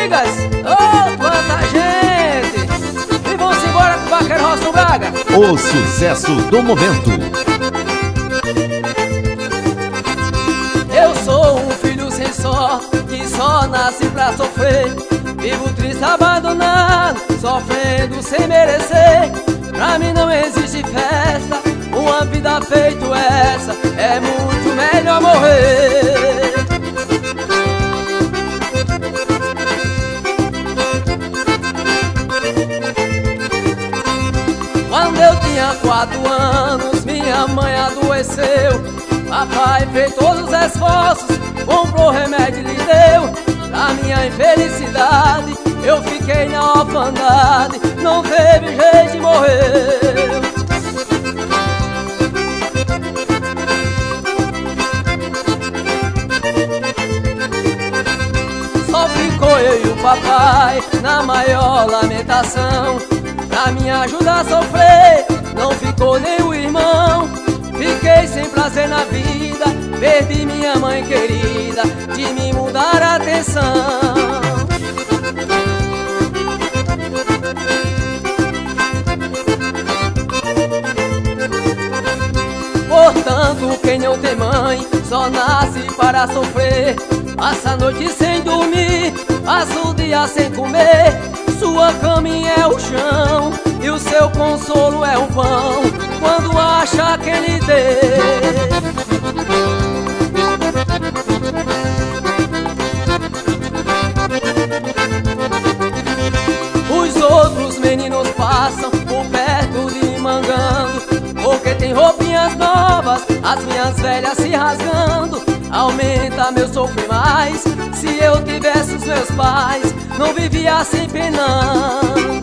amigas, oh, quanta gente! E vamos embora com o Vaqueiro Robson Braga. O sucesso do momento. Eu sou um filho sem sorte, que só nasce pra sofrer. Vivo triste, abandonado, sofrendo sem merecer. Pra mim não existe festa, uma vida feito essa, é muito melhor morrer. Quando eu tinha 4 anos, minha mãe adoeceu. Papai fez todos os esforços, comprou remédio e lhe deu. Pra minha infelicidade, eu fiquei na orfandade, não teve jeito de morrer. Só ficou eu e o papai na maior lamentação. Pra me ajudar a sofrer, não ficou nem o irmão. Fiquei sem prazer na vida, perdi minha mãe querida, de me mudar a atenção. Portanto, quem não tem mãe, só nasce para sofrer. Passa a noite sem dormir, passa o dia sem comer. Sua caminha é o chão e o seu consolo é o pão, quando acha quem lhe dê. Os outros meninos passam por perto de mim mangando, porque tem roupinhas novas, as minhas velhas se rasgando. Aumenta meu sofrer mais, se eu tivesse os meus pais, não vivia assim penando.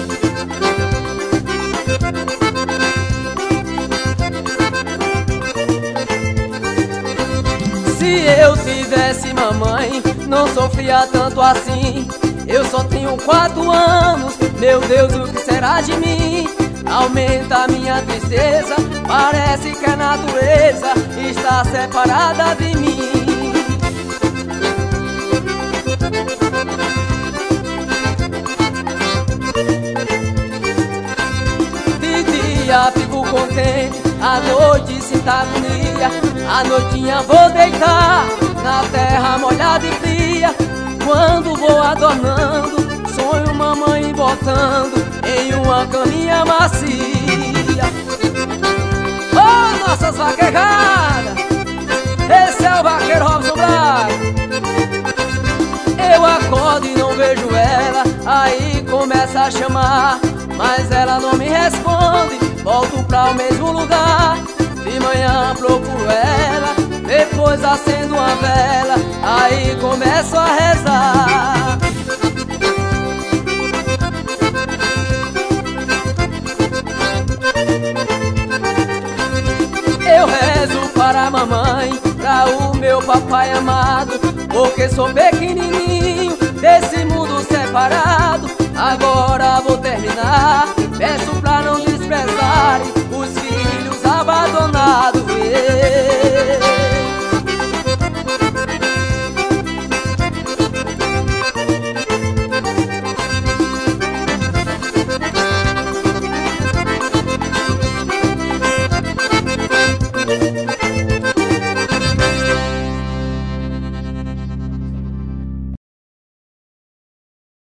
Se eu tivesse mamãe, não sofria tanto assim. Eu só tenho 4 anos, meu Deus, o que será de mim? Aumenta a minha tristeza, parece que a natureza está separada de mim. De dia fico contente, à noite sinto agonia. À noitinha vou deitar na terra molhada e fria. Quando vou adornando, sonho mamãe botando em uma caminha macia. Oh, nossas vaquejadas, esse é o Vaqueiro Robson Braga. Eu acordo e não vejo ela, aí começa a chamar, mas ela não me responde, volto pra o mesmo lugar. De manhã procuro ela, depois acendo uma vela, aí começo a rezar. Eu rezo para a mamãe, para o meu papai amado, porque sou pequenininho desse mundo separado. Agora vou terminar, peço